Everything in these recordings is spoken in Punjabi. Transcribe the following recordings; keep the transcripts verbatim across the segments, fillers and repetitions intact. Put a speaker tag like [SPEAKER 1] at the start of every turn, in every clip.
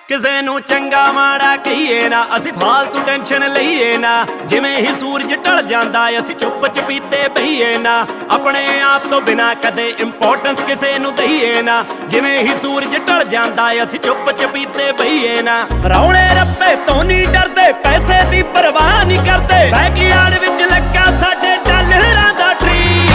[SPEAKER 1] ਕਿਸੇ ਨੂੰ ਚੰਗਾ ਮਾੜਾ ਕਹੀਏ ਨਾ, ਅਸੀਂ ਫਾਲਤੂ ਟੈਨਸ਼ਨ ਲਈਏ ਨਾ। ਜਿਵੇਂ ਹੀ ਸੂਰਜ ਢਲ ਜਾਂਦਾ ਅਸੀਂ ਚੁੱਪ ਚਪੀਤੇ ਬਹੀਏ ਨਾ। ਆਪਣੇ ਆਪ ਤੋਂ ਬਿਨਾ ਕਦੇ ਇੰਪੋਰਟੈਂਸ ਕਿਸੇ ਨੂੰ ਦਈਏ ਨਾ। ਜਿਵੇਂ ਹੀ ਸੂਰਜ ਢਲ ਜਾਂਦਾ ਅਸੀਂ ਚੁੱਪ ਚਪੀਤੇ ਬਹੀਏ ਨਾ। ਰੌਲੇ ਰੱਪੇ ਤੋਂ ਨਹੀਂ ਡਰਦੇ, ਪੈਸੇ ਦੀ ਪਰਵਾਹ ਨਹੀਂ ਕਰਦੇ। ਬੈਕਯਾਰਡ ਵਿੱਚ ਲੱਗਾ ਸਾਡੇ ਡਾਲਰਾਂ ਦਾ ਟਰੀ।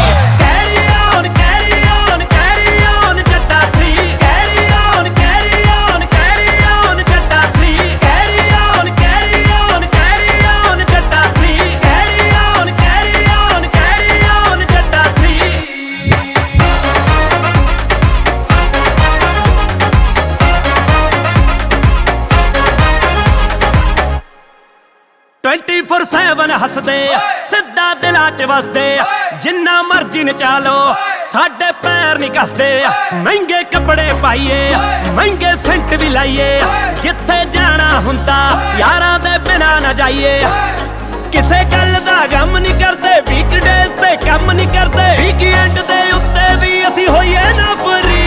[SPEAKER 1] ਟਵੰਟੀ ਫੋਰ ਸੈਵਨ ਹੱਸਦੇ ਸਿੱਧਾ ਦਿਲਾਂ 'ਚ ਵਸਦੇ। ਜਿੰਨਾ ਮਰਜ਼ੀ ਨਚਾ ਲੋ ਸਾਡੇ ਪੈਰ ਨਹੀਂ ਕੱਸਦੇ। ਮਹਿੰਗੇ ਕੱਪੜੇ ਪਾਈਏ, ਮਹਿੰਗੇ ਸੈਂਟ ਵੀ ਲਾਈਏ। ਜਿੱਥੇ ਜਾਣਾ ਹੁੰਦਾ ਯਾਰਾਂ ਦੇ ਬਿਨਾਂ ਨਾ ਜਾਈਏ। ਕਿਸੇ ਗੱਲ ਦਾ ਗਮ ਨਹੀਂ ਕਰਦੇ, ਵੀਕਡੇਜ਼ ਤੇ ਕੰਮ ਨਹੀਂ ਕਰਦੇ। ਵੀਕਐਂਡ ਦੇ ਉੱਤੇ ਵੀ ਅਸੀਂ ਹੋਈਏ ਨਾ ਫਰੀ।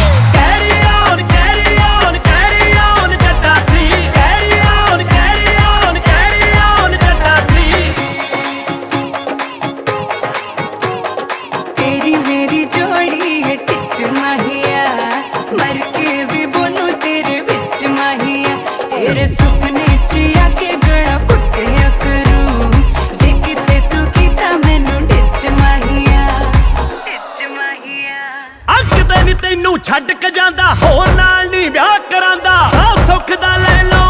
[SPEAKER 2] तेरे सुपने च आके गड़ा कुटिया करूं, जे किते तू कीता मैनू डिच माहिया, डिच माहिया।
[SPEAKER 1] अग ते नी तैनू छड्ड के जांदा, होर नाल नी ब्याह करांदा। साह सुख दा ले लो